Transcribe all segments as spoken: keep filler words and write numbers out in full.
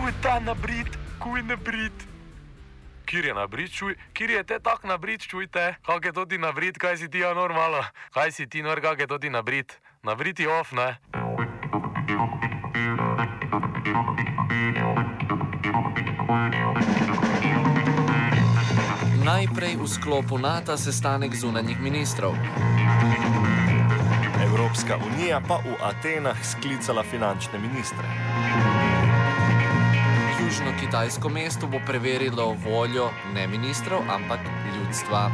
Kuj ta nabrit, kuj nabrit. Kjer je nabrit, čuj, kjer je te tak nabrit, čujte, kak je to ti nabrit, kaj si ti ja normalo, kaj si ti nor, kak je to ti nabrit, nabrit je off, ne? Najprej v sklopu NATO sestanek zunanjih ministrov. Evropska unija pa v Atenah sklicala finančne ministre. Južno-kitajsko mesto bo preverilo voljo ne ministrov, ampak ljudstva.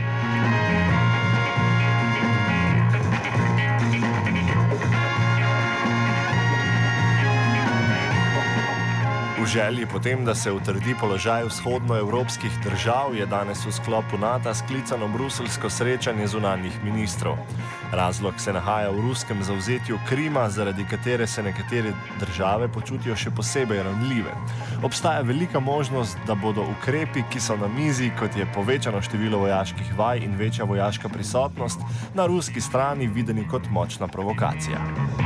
V želji potem, da se utrdi položaj vzhodnoevropskih držav, je danes v sklopu NATO sklicano bruseljsko srečanje zunanjih ministrov. Razlog se nahaja v ruskem zavzetju Krima, zaradi katere se nekatere države počutijo še posebej ranljive. Obstaja velika možnost, da bodo ukrepi, ki so na mizi, kot je povečano število vojaških vaj in večja vojaška prisotnost, na ruski strani videni kot močna provokacija.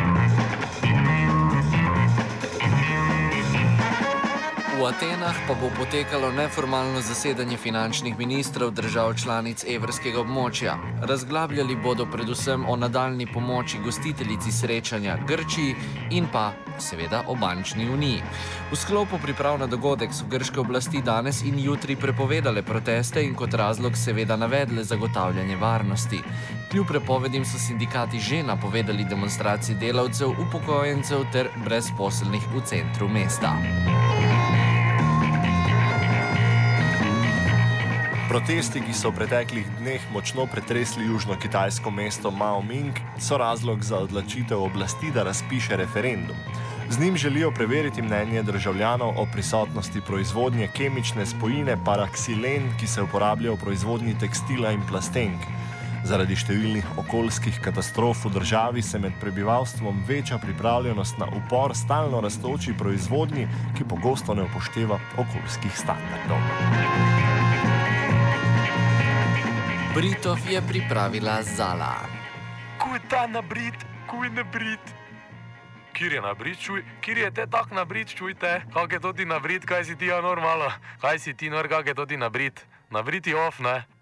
V Atenah pa bo potekalo neformalno zasedanje finančnih ministrov držav članic evrskega območja. Razglabljali bodo predvsem o nadaljni pomoči gostiteljici srečanja Grčiji in pa seveda o bančni uniji. V sklopu priprav na dogodek so grške oblasti danes in jutri prepovedale proteste in kot razlog seveda navedle zagotavljanje varnosti. Kljub prepovedim so sindikati že napovedali demonstracije delavcev, upokojencev ter brezposelnih v centru mesta. Protesti, ki so v preteklih dneh močno pretresli južno-kitajsko mesto Mao Ming, so razlog za odločitev oblasti, da razpiše referendum. Z njim želijo preveriti mnenje državljanov o prisotnosti proizvodnje kemične spojine paraksilen, ki se uporablja v proizvodnji tekstila in plastenk. Zaradi številnih okoljskih katastrof v državi se med prebivalstvom veča pripravljenost na upor stalno rastoči proizvodnji, ki pogosto ne upošteva okoljskih standardov. Britov je pripravila Zala. Kuj ta nabrit, kuj nabrit. Kjer je nabrit, čuj, kjer je te tak nabrit, čujte, kak je to ti nabrit, kaj si ti ja normalo, kaj si ti nor, kak je to ti nabrit, nabrit je off, ne?